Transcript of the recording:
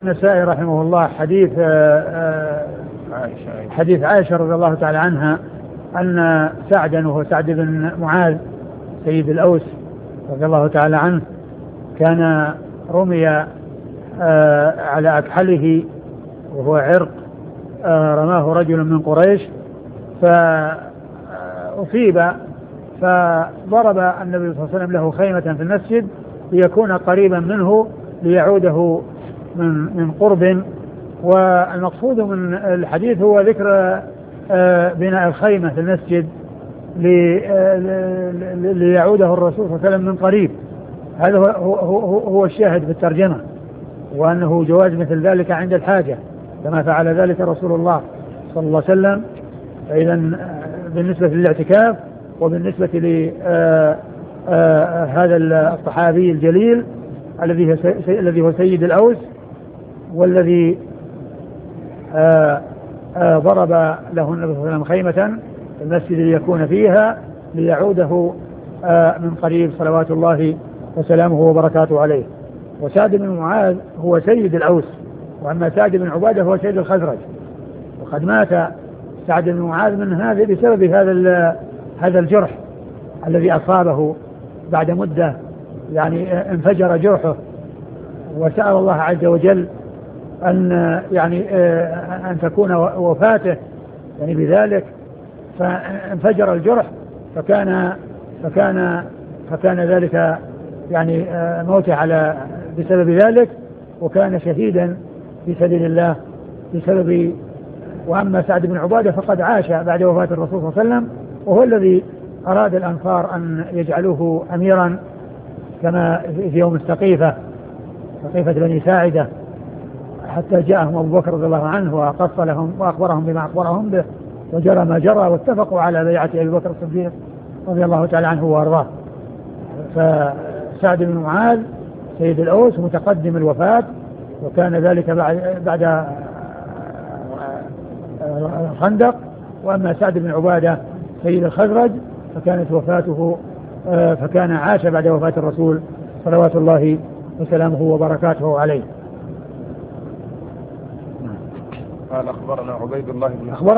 النسائي رحمه الله حديث عائشة رضي الله تعالى عنها أن سعدا وهو سعد بن معاذ سيد الأوس رضي الله تعالى عنه كان رمي على أكحله وهو عرق رماه رجل من قريش فأصيب، فضرب النبي صلى الله عليه وسلم له خيمة في المسجد ليكون قريبا منه ليعوده من قرب. والمقصود من الحديث هو ذكر بناء الخيمة في المسجد ليعوده الرسول صلى الله عليه وسلم من قريب. هذا هو الشاهد في الترجمة، وأنه جواز مثل ذلك عند الحاجة كما فعل ذلك رسول الله صلى الله عليه وسلم. فإذا بالنسبة للاعتكاف وبالنسبة لهذا الصحابي الجليل الذي هو سيد الأوس والذي ضرب له النبي صلى الله عليه وسلم خيمة في المسجد ليكون فيها ليعوده من قريب صلوات الله وسلامه وبركاته عليه. وسعد بن معاذ هو سيد الأوس، وأما سعد بن عبادة هو سيد الخزرج. وقد مات سعد بن معاذ بسبب هذا الجرح الذي أصابه بعد مدة، يعني انفجر جرحه، وسأل الله عز وجل أن تكون وفاته يعني بذلك، فانفجر الجرح فكان ذلك يعني موته بسبب ذلك، وكان شهيدا في سبيل الله بسبب. وأما سعد بن عبادة فقد عاش بعد وفاة الرسول صلى الله عليه وسلم، وهو الذي أراد الأنصار أن يجعلوه أميرا كما في يوم سقيفة بني ساعدة، حتى جاءهم أبو بكر رضي الله عنه وقص لهم وأخبرهم بما أخبرهم به وجرى ما جرى، واتفقوا على بيعة أبي بكر الصديق رضي الله تعالى عنه وأرضاه. فسعد بن معاذ سيد الأوس متقدم الوفاة، وكان ذلك بعد الخندق. وأما سعد بن عبادة سيد الخزرج فكانت وفاته فكان عاش بعد وفاة الرسول صلوات الله وسلامه وبركاته عليه. قال أخبرنا عبيد الله بن